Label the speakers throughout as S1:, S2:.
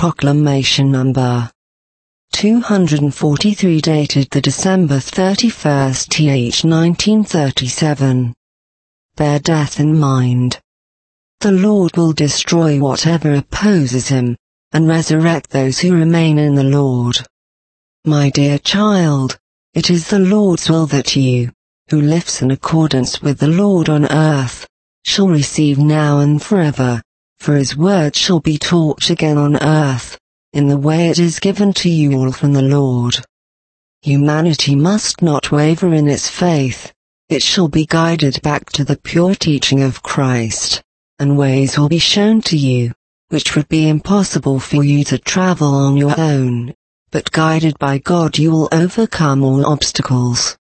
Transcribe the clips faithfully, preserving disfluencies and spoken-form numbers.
S1: Proclamation number two hundred forty-three, dated the December thirty-first, nineteen thirty-seven. Bear death in mind. The Lord will destroy whatever opposes him, and resurrect those who remain in the Lord. My dear child, it is the Lord's will that you, who lives in accordance with the Lord on earth, shall receive now and forever, for his word shall be taught again on earth, in the way it is given to you all from the Lord. Humanity must not waver in its faith, it shall be guided back to the pure teaching of Christ, and ways will be shown to you, which would be impossible for you to travel on your own, but guided by God you will overcome all obstacles.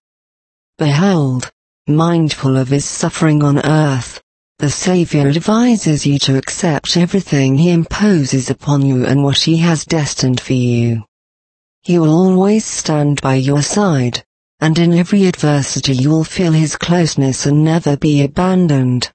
S1: Behold, mindful of his suffering on earth, the Savior advises you to accept everything he imposes upon you and what he has destined for you. He will always stand by your side, and in every adversity you will feel his closeness and never be abandoned.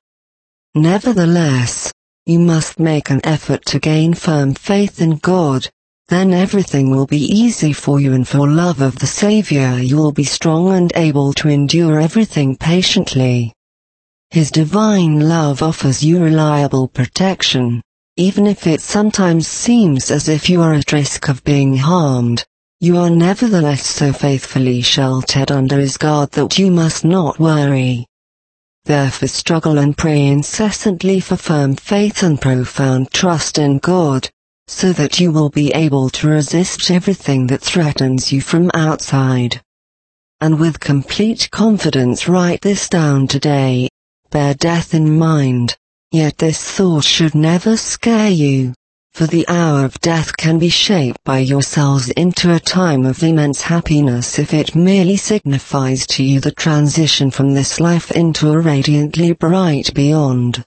S1: Nevertheless, you must make an effort to gain firm faith in God, then everything will be easy for you, and for love of the Savior you will be strong and able to endure everything patiently. His divine love offers you reliable protection, even if it sometimes seems as if you are at risk of being harmed. You are nevertheless so faithfully sheltered under his guard that you must not worry. Therefore struggle and pray incessantly for firm faith and profound trust in God, so that you will be able to resist everything that threatens you from outside. And with complete confidence write this down today: bear death in mind, yet this thought should never scare you, for the hour of death can be shaped by yourselves into a time of immense happiness if it merely signifies to you the transition from this life into a radiantly bright beyond.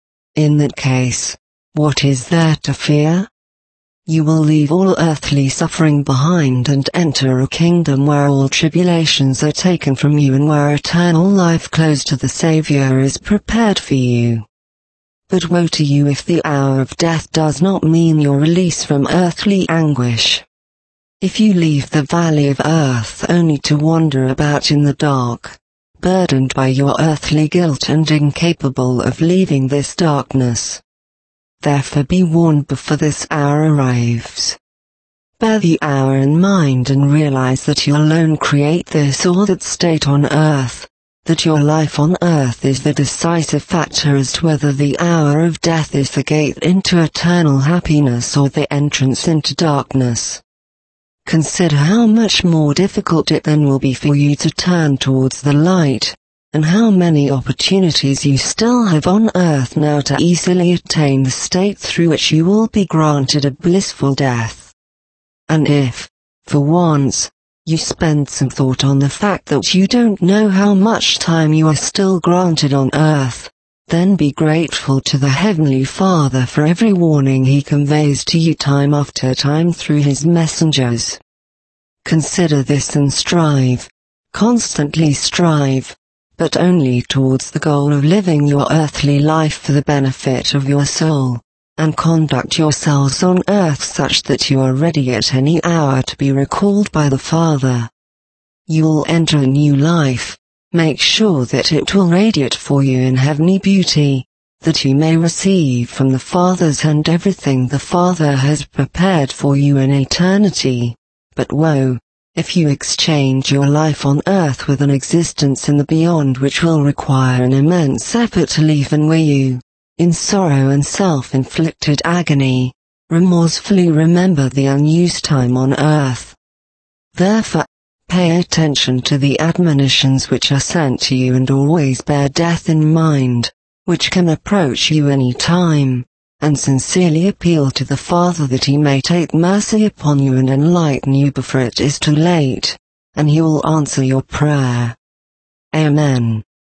S1: In that case, what is there to fear? You will leave all earthly suffering behind and enter a kingdom where all tribulations are taken from you and where eternal life close to the Savior is prepared for you. But woe to you if the hour of death does not mean your release from earthly anguish. If you leave the valley of earth only to wander about in the dark, burdened by your earthly guilt and incapable of leaving this darkness. Therefore be warned before this hour arrives. Bear the hour in mind and realize that you alone create this or that state on earth, that your life on earth is the decisive factor as to whether the hour of death is the gate into eternal happiness or the entrance into darkness. Consider how much more difficult it then will be for you to turn towards the light, and how many opportunities you still have on earth now to easily attain the state through which you will be granted a blissful death. And if, for once, you spend some thought on the fact that you don't know how much time you are still granted on earth, then be grateful to the Heavenly Father for every warning he conveys to you time after time through his messengers. Consider this and strive, constantly strive, but only towards the goal of living your earthly life for the benefit of your soul, and conduct yourselves on earth such that you are ready at any hour to be recalled by the Father. You will enter a new life, make sure that it will radiate for you in heavenly beauty, that you may receive from the Father's hand everything the Father has prepared for you in eternity. But woe, if you exchange your life on earth with an existence in the beyond which will require an immense effort to leave, and where you, in sorrow and self-inflicted agony, remorsefully remember the unused time on earth. Therefore, pay attention to the admonitions which are sent to you, and always bear death in mind, which can approach you any time, and sincerely appeal to the Father that he may take mercy upon you and enlighten you before it is too late, and he will answer your prayer. Amen.